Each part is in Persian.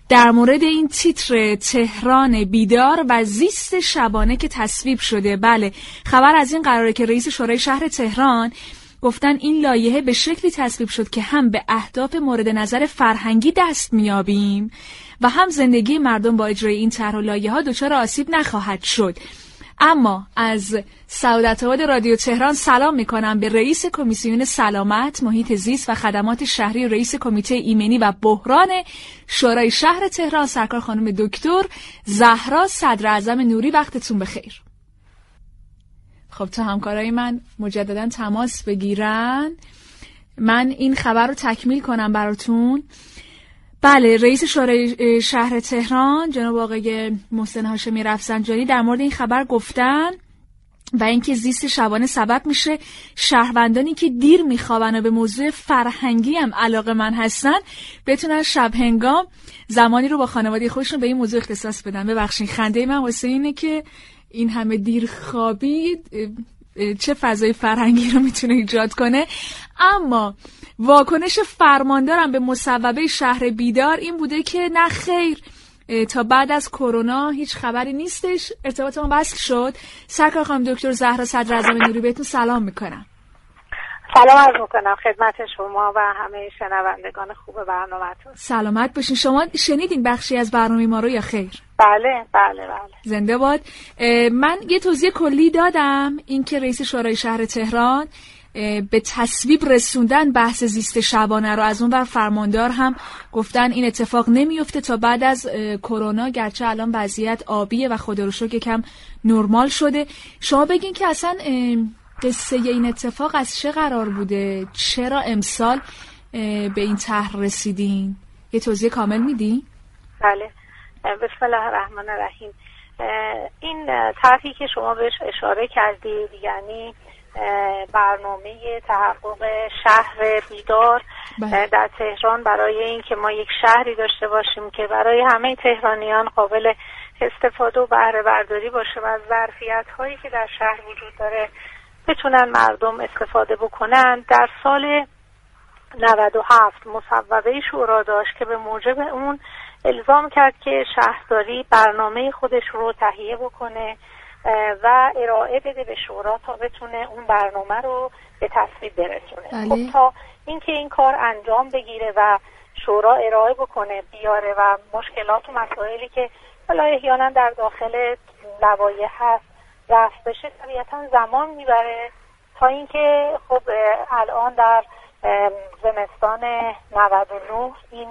در مورد این تیتر تهران بیدار و زیست شبانه که تصویب شده. بله، خبر از این قراره که رئیس شورای شهر تهران گفتن این لایحه به شکلی تصویب شد که هم به اهداف مورد نظر فرهنگی دست میابیم و هم زندگی مردم با اجرای این طرح و لایحه‌ها دچار آسیب نخواهد شد. اما از سعادت‌آباد رادیو تهران سلام میکنم به رئیس کمیسیون سلامت، محیط زیست و خدمات شهری و رئیس کمیته ایمنی و بحران شورای شهر تهران سرکار خانم دکتر زهرا صدراعظم نوری. وقتتون بخیر. خب تا همکارای من مجددا تماس بگیرن من این خبر رو تکمیل کنم براتون. بله، رئیس شورای شهر تهران جناب آقای محسن هاشمی رفسنجانی در مورد این خبر گفتن و اینکه زیست شبانه سبب میشه شهروندانی که دیر میخوابن و به موضوع فرهنگی هم علاقه‌مند هستن بتونن شب هنگام زمانی رو با خانواده خودشون به این موضوع اختصاص بدن. ببخشید خنده من واسه اینه که این همه دیر خوابید چه فضای فرهنگی رو میتونه ایجاد کنه. اما واکنش فرماندارم به مصوبه شهر بیدار این بوده که نه خیر، تا بعد از کرونا هیچ خبری نیستش، ارتباط ما وصل شد. سرکار خانم دکتر زهرا صدراعظم نوری بهتون سلام میکنم. سلام عرض میکنم خدمت شما و همه شنوندگان خوب برنامه‌تون. سلامت باشین. شما شنیدین بخشی از برنامه ما رو یا خیر؟ بله. زنده باد. من یه توضیح کلی دادم این که رئیس شورای شهر تهران به تصویب رسوندن بحث زیست شبانه رو، از اون بر فرماندار هم گفتن این اتفاق نمیفته تا بعد از کرونا، گرچه الان وضعیت آبیه و خدا رو شکر یکم نرمال شده. شما بگین که اصلا قصه این اتفاق از چه قرار بوده؟ چرا امسال به این طرح رسیدین؟ یه توضیح کامل میدین؟ بله، بسم الله الرحمن الرحیم. این طرحی که شما بهش اشاره کردید، یعنی برنامه تحقق شهر بیدار در تهران برای اینکه ما یک شهری داشته باشیم که برای همه تهرانیان قابل استفاده و بهره برداری باشه و از ظرفیت‌هایی که در شهر وجود داره بتونن مردم استفاده بکنن. در سال 97 مصوبه شورا داشت که به موجب اون الزام کرد که شهرداری برنامه خودش رو تهیه بکنه و ارائه بده به شورا تا بتونه اون برنامه رو به تصویب برسونه. خب تا اینکه این کار انجام بگیره و شورا ارائه بکنه بیاره و مشکلات و مسائلی که حالا احیانا در داخل لوایح هست رفع بشه طبیعتا زمان میبره، تا اینکه خب الان در زمستان 99 این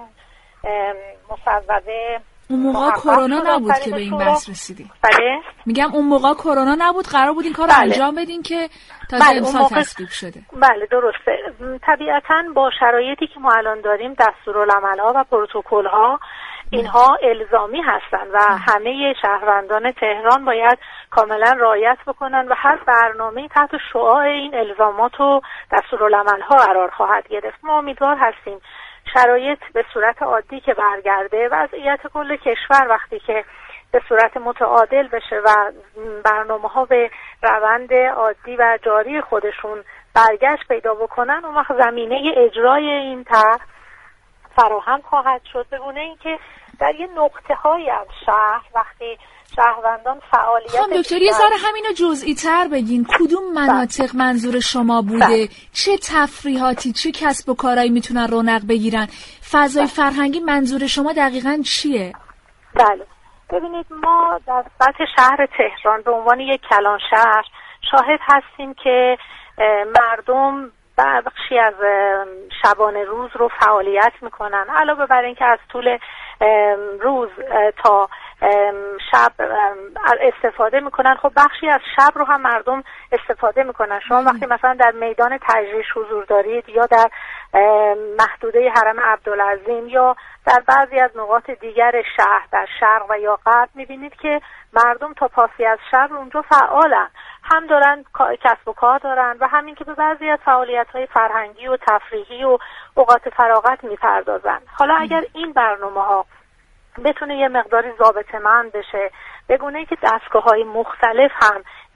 مصوبه اون موقع کرونا نبود که به این بحث رسیدیم. بله؟ میگم اون موقع کرونا نبود، قرار بود این کار رو انجام بدین که تا امسال تصویب شده. بله درسته. طبیعتاً با شرایطی که ما الان داریم دستورالعمل‌ها و پروتکل‌ها اینها الزامی هستن و همه شهروندان تهران باید کاملا رعایت بکنن و هر برنامه‌ای تحت شعاع این الزامات و دستورالعمل‌ها قرار خواهد گرفت. ما امیدوار هستیم شرایط به صورت عادی که برگرده، وضعیت کل کشور وقتی که به صورت متعادل بشه و برنامه‌ها به روند عادی و جاری خودشون برگشت پیدا بکنن، اون وقت زمینه اجرای این طرح فراهم خواهد شد، به گونه اینکه در یه نقطه‌هایی از شهر وقتی شهروندان فعالیت خانم دکتر یه ذره همینو جزئی تر بگین، کدوم مناطق منظور شما بوده؟ چه تفریحاتی، چه کسب و کارهایی میتونن رونق بگیرن؟ فضای فرهنگی منظور شما دقیقاً چیه؟ بله، ببینید ما در سطح شهر تهران به عنوان یک کلان شهر شاهد هستیم که مردم بخشی از شبانه روز رو فعالیت میکنن، علاوه بر این که از طول روز تا شب استفاده میکنن. خب بخشی از شب رو هم مردم استفاده میکنن. شما وقتی مثلا در میدان تجریش حضور دارید یا در محدوده حرم عبدالعظیم یا در بعضی از نقاط دیگر شهر در شرق و یا غرب میبینید که مردم تا پاسی از شب اونجا فعالن، هم دارن کسب و کار دارن و همین که به بعضی از فعالیت‌های فرهنگی و تفریحی و اوقات فراغت میپردازن. حالا اگر این برنامه‌ها بتونه یه مقداری ضابطه‌مند بشه، به گونه‌ای که دستگاه‌های مختلف هم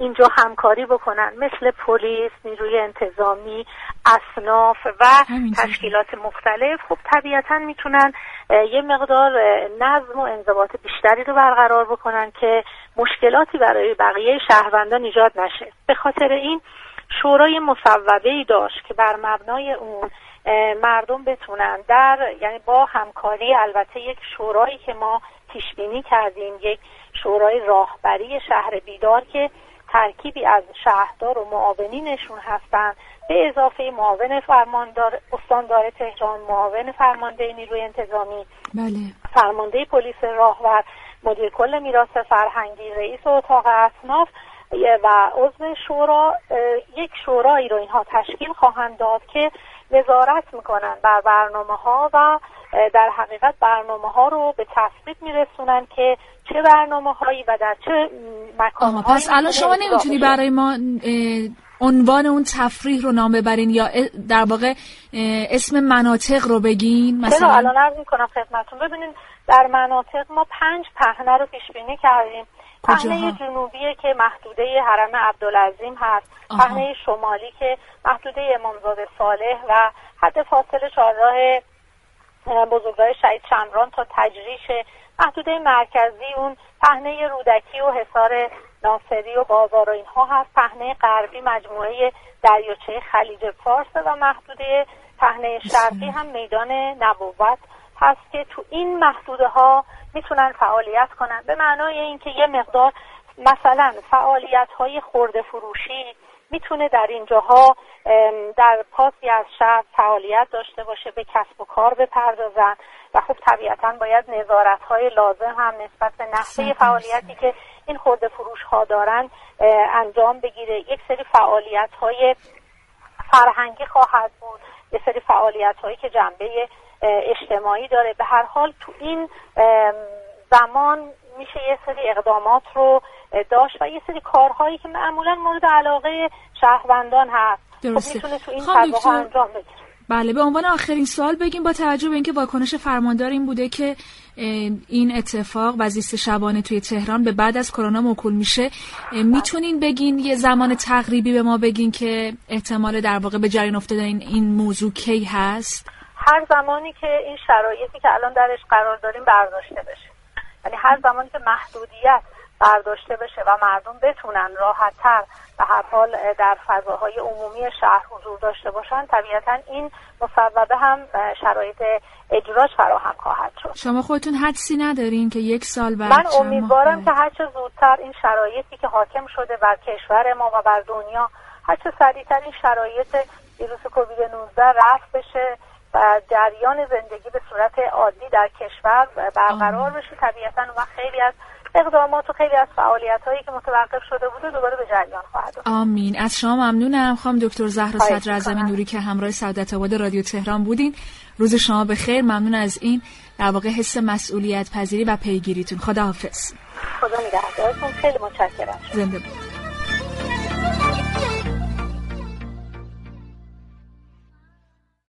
اینجا همکاری بکنن، مثل پلیس، نیروی انتظامی، اصناف و تشکیلات مختلف، خب طبیعتاً میتونن یه مقدار نظم و انضباط بیشتری رو برقرار بکنن که مشکلاتی برای بقیه شهروندان ایجاد نشه. به خاطر این شورای مصوبه‌ای داشت که بر مبنای اون مردم بتونن یعنی با همکاری، البته یک شورایی که ما پیش بینی کردیم، یک شورای راهبری شهر بیدار که ترکیبی از شهردار و معاونینشون هستن، به اضافه معاون فرماندار استاندار تهران، معاون فرمانده نیروی انتظامی، بله، فرمانده پلیس راهور، مدیر کل میراث فرهنگی، رئیس اتاق اصناف و عضو شورا، یک شورایی رو اینها تشکیل خواهند داد که نظارت میکنن بر برنامه‌ها و در حقیقت برنامه‌ها رو به تصویب میرسونن که چه برنامه‌هایی و در چه مکان‌هایی. پس الان شما نمیتونی برای ما عنوان اون تفریح رو نام ببرین یا در واقع اسم مناطق رو بگین؟ مثلا الان عرض میکنم خدمتتون. ببینید در مناطق ما 5 پهنه رو پیش بینی کردیم. پهنه جنوبی که محدوده حرم عبدالعظیم هست، پهنه شمالی که محدوده امامزاده صالح و حد فاصل چهارراه بزرگراه شهید شمران تا تجریش، محدوده مرکزی اون پهنه رودکی و حصار ناصری و بازار و اینها هست، پهنه غربی مجموعه دریاچه خلیج فارس و محدوده پهنه شرقی هم میدان نبوت هست که تو این محدوده ها میتونن فعالیت کنن، به معنای اینکه یه مقدار مثلا فعالیت های خرده فروشی میتونه در اینجاها در پاسی از شهر فعالیت داشته باشه، به کسب و کار بپردازن و خب طبیعتاً باید نظارت های لازم هم نسبت به نحوه فعالیتی که این خرده فروش ها دارن انجام بگیره. یک سری فعالیت های فرهنگی خواهد بود، یک سری فعالیت هایی که جنبه اجتماعی داره. به هر حال تو این زمان میشه یه سری اقدامات رو داشت و یه سری کارهایی که معمولا مورد علاقه شهروندان هست درسته. خب میتونه تو این فضاها انجام بگیره. بله، به عنوان آخرین سوال بگیم با توجه به اینکه واکنش فرماندار این بوده که این اتفاق و زیست شبانه توی تهران به بعد از کرونا موکول میشه، میتونین بگین یه زمان تقریبی به ما بگین که احتمال در واقع به جریان افتادن این موضوع کی هست؟ هر زمانی که این شرایطی که الان درش قرار داریم برداشته بشه، یعنی هر زمانی که محدودیت برداشته بشه و مردم بتونن راحت‌تر به هر حال در فضاهای عمومی شهر حضور داشته باشن، طبیعتاً این مصوبه هم شرایط اجراش فراهم خواهد شد. شما خودتون حدسی ندارین که یک سال بعد؟ من امیدوارم که هرچه زودتر این شرایطی که حاکم شده بر کشور ما و بر دنیا، هرچه سریعتر این شرایط ویروس کووید 19 رفع بشه و جریان زندگی به صورت عادی در کشور برقرار بشه. طبیعتاً و خیلی از اقدامات و خیلی از فعالیت‌هایی که متوقف شده بوده دوباره به جریان خواهد آمد. آمین. از شما ممنونم خانم دکتر زهرا صدراعظم نوری که همراه سعادت آباد رادیو تهران بودین. روز شما بخیر. ممنون از این در واقع حس مسئولیت پذیری و پیگیریتون. خداحافظ. خدا نگهدارتون. خیلی متشکرم. زنده باد.